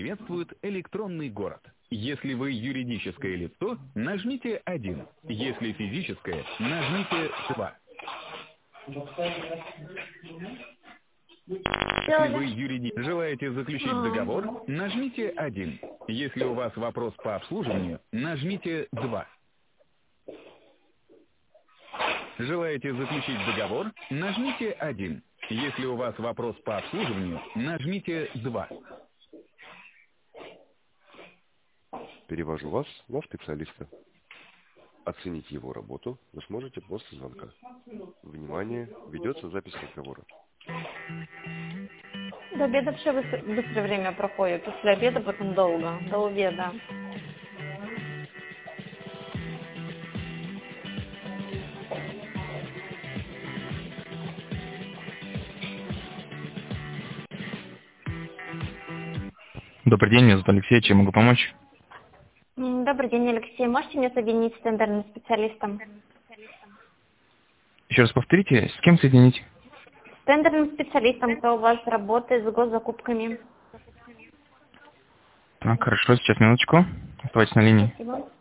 Приветствует электронный город. Если вы юридическое лицо, нажмите 1. Если физическое, нажмите 2. Если вы желаете заключить договор, нажмите 1. Если у вас вопрос по обслуживанию, нажмите 2. Желаете заключить договор, нажмите 1. Если у вас вопрос по обслуживанию, нажмите 2. Перевожу вас на специалиста. Оценить его работу вы сможете после звонка. Внимание, ведется запись разговора. До обеда вообще быстрое время проходит. После обеда потом долго. До обеда. Добрый день, меня зовут Алексей, чем могу помочь? Добрый день, Алексей. Можете меня соединить с тендерным специалистом? Еще раз повторите, с кем соединить? С тендерным специалистом, кто у вас работает с госзакупками. Так, хорошо, сейчас минуточку. Оставайтесь на линии. Спасибо.